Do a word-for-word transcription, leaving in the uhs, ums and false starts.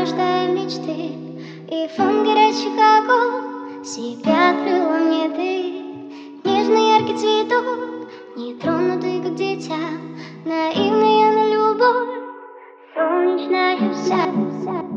рождая мечты, и фон горячих огонь себя открыла мне ты. Нежный яркий цветок, нетронутый, как дитя, наивная на любовь, солнечная вся.